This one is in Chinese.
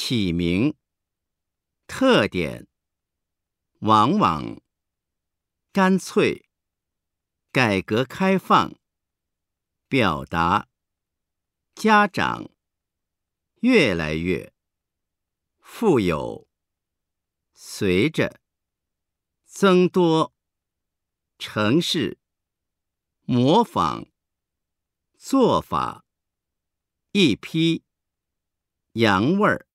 起名，特点，往往，干脆，改革开放，表达，家长，越来越，富有，随着，增多，城市，模仿，做法，一批，洋味儿。